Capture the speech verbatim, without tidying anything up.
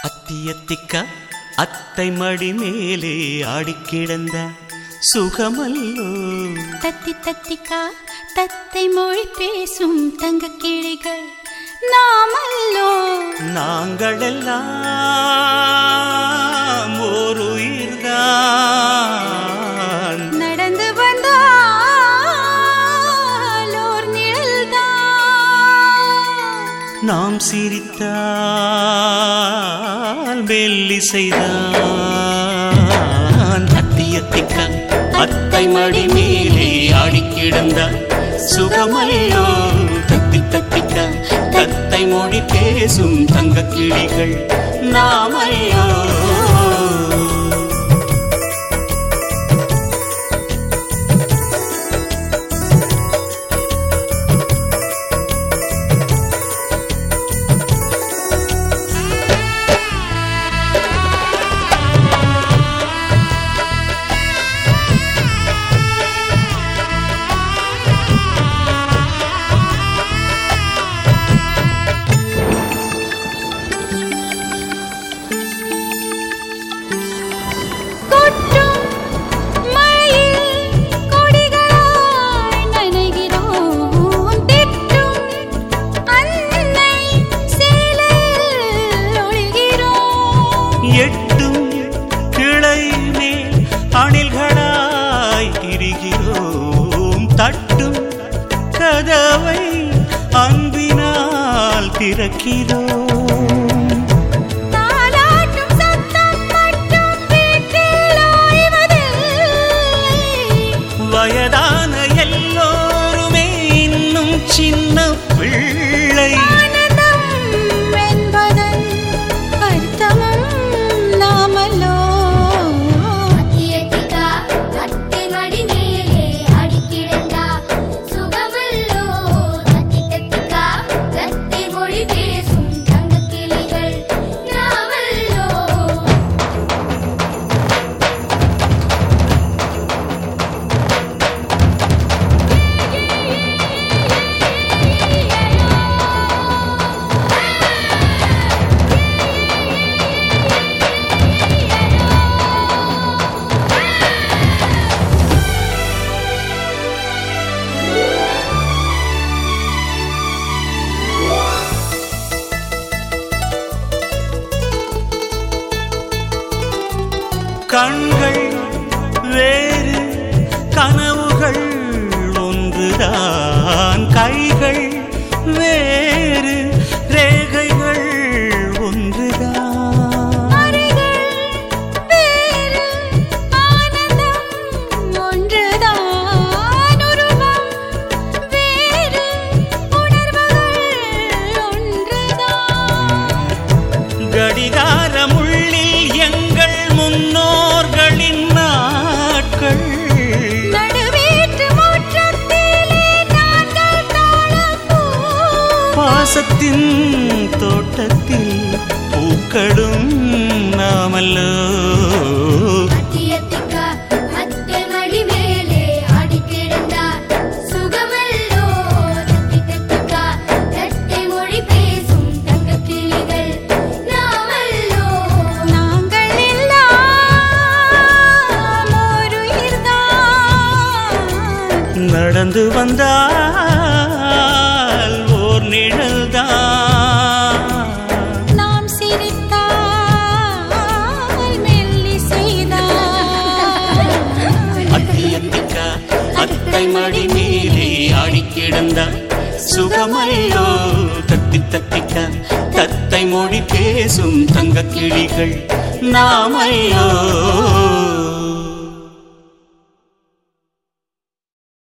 அத்தியத்திக்கா அத்தை மடி மேலே ஆடிக்கிடந்த சுகமல்லோ. தத்தி தத்திக்கா தத்தை மொழி பேசும் தங்க கிளிகள் நாமல்லோ. நாங்கள் எல்லாம் ஓர் உயிர்தான், நடந்து வந்தால் ஓர் நிழல்தான். நாம் சிரித்தால் மெல்லிசைதான். அத்தியத்திக்கா அத்தை மடி மேலே ஆடிக்கிடந்த சுகமல்லோ. தத்தி தத்திக்கா தத்தை மொழி பேசும் தங்க கிளிகள் நாமல்லோ. எட்டும் கிளை மேல் அணில்களாய் திரிகிறோம், தட்டும் கதவை அன்பினால் திறக்கிறோம். வயதான எல்லோருமே இன்னும் சின்ன பிள்ளை. கண்கள் வேறு கனவுகள் ஒன்றுதான், கைகள் வேறு ரேகைகள் ஒன்றுதான். கடிகாரமுள்ளில் எங்கள் முன்னோர்களின் நாட்கள், பாசத்தின் தோட்டத்தில் பூக்களும் நாமல்லோ. நடந்து வந்தால் ஓர் நிழல்தான், நாம் சிரித்தால் மெல்லிசைதான். அத்தியத்திக்கா அத்தை மடி மேலே ஆடிக்கிடந்த சுகமல்லோ. தத்தி தத்திக்கா தத்தை மொழி பேசும் தங்க கிளிகள் நாமல்லோ.